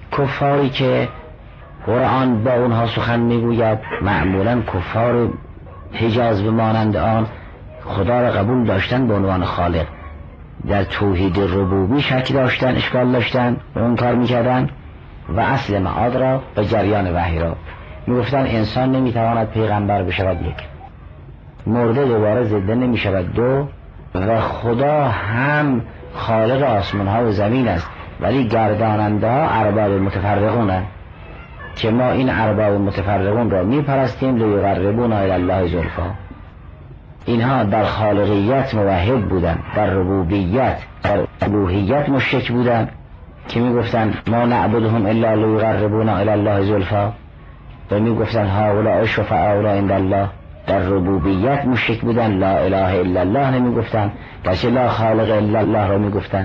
کفاری که قرآن با اونها سخن میگوید معمولا کفار حجاز و مانند آن خدا را قبول داشتن به عنوان خالق، در توحید ربوبی شک داشتن، اشکال داشتن و اون کار میکردن و اصل معاد را و جریان وحی را میگفتن انسان نمیتواند پیغمبر بشود، یک مرده دوباره زنده نمیشود، دو و خدا هم خالق آسمان ها و زمین است ولی گرداننده ها ارباب متفرقونه که ما این ارباب متفرقون را میپرستیم لیقربونا الی الله زلفا. اینها در خالقیت موحد بودن، در ربوبیت در الوهیت مشرک بودن که میگفتن ما نعبدهم الا لیقربونا الی الله زلفا و میگفتن هؤلاء شفعاؤنا عند الله. در ربوبیت مشرک بودن، لا اله الا الله نمیگفتن، بلکه لا خالق الا الله را میگفتن.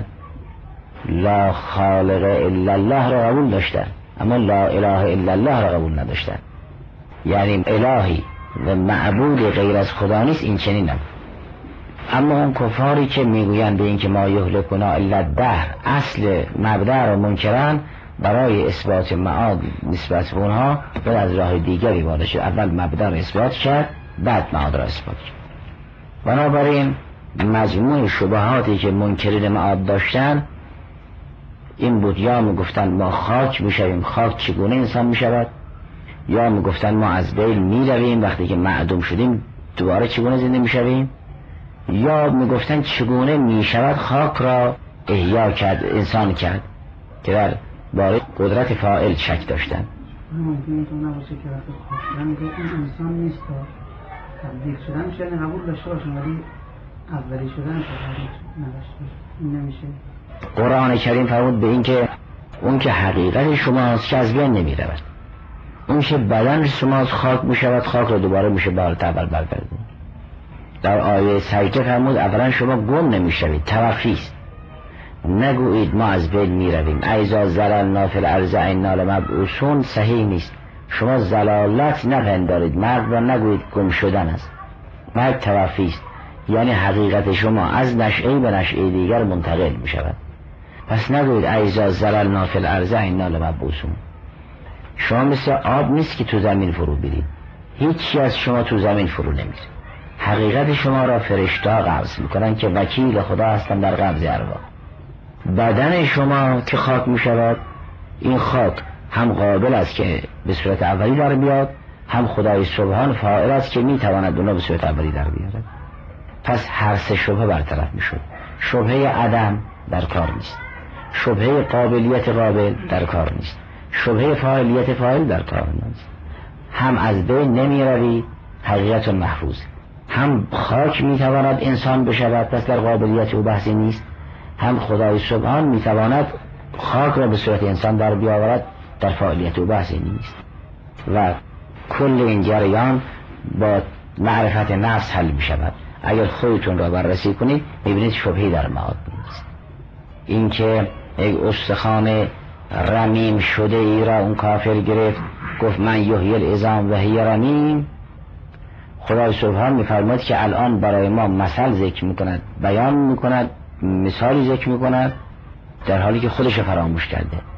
لا خالق الا الله را قبول داشتن اما لا اله الا الله را قبول نداشتن، یعنی الهی و معبود غیر از خدا نیست، این چنین نبود. اما اون کفاری که میگویند به این که ما یهلکنا الا الدهر، اصل مبدأ را منکرن، برای اثبات معاد نسبت به اونها باید از راه دیگری وارد شد. اول مبدأ را اثبات کرد بعد معاد را اثبات کرد. بنابراین مجموع شبهاتی که منکرین معاد داشتن این بود، یا میگفتن ما خاک میشویم، خاک چگونه انسان میشود، یا میگفتن ما از بین میرویم وقتی که معدوم شدیم دوباره چگونه زنده میشویم، یا میگفتن چگونه میشود خاک را احیا کرد، انسان کرد، که در باره قدرت فاعل شک داشتن. ممکنه تو نباشه که وقتی خاک شدن میگه اون انسان نیست، تبدیل شدن شاید قبول داشته باشن ولی اولی شدن شاید نداشته، این نمیشه. قرآن کریم فرمود به این که اون که حقیقت شماست که از بین نمیرود، اون که بدن شماست خاک میشود، خاک را دوباره میشه بار اول برگردید. در آیه سجده فرمود اولا شما گم نمیشوید، توفی است، نگویید ما از بین میرویم، ایذا ضللنا فی الارض انا لمبعوثون، صحیح نیست. شما ضلالت نپندارید، مرگ را نگویید گم شدن است، مرگ توفی است، یعنی حقیقت شما از نشئه به نشئه دیگر منتقل میشود. پس نگویید ایذا ضللنا فی الارض انا لمبعوثون. شما مثل آب نیست که تو زمین فرو برید، هیچی از شما تو زمین فرو نمیره. حقیقت شما را فرشته‌ها قبض میکنن که وکیل خدا هستن در قبض ارواح. بدن شما که خاک میشود، این خاک هم قابل است که به صورت اولی در بیاد، هم خدای سبحان فاعل است که میتواند اونا به صورت اولی در بیارد. پس هر سه شبهه برطرف میشد. شبهه عدم در کار نیست، شبهه قابلیت قابل در کار نیست، شبهه فاعلیت فاعل در کار نیست. هم از بین نمی روی، حقیقت محفوظ، هم خاک میتواند انسان بشود، پس در قابلیت او بحثی نیست، هم خدای سبحان میتواند خاک را به صورت انسان در بیاورد، در فاعلیت او بحثی نیست. و کل این جریان با معرفت نفس حل میشود. اگر خودتون را بررسی کنید میبینید شبهی در معاد نیست. این که یک استخوان رمیم شده ای را اون کافر گرفت گفت من یحیی العظام و هی رمیم، خدای سبحان میفرماید که الان برای ما مثل ذکر میکند، بیان میکند، مثالی ذکر میکند، در حالی که خودش فراموش کرده.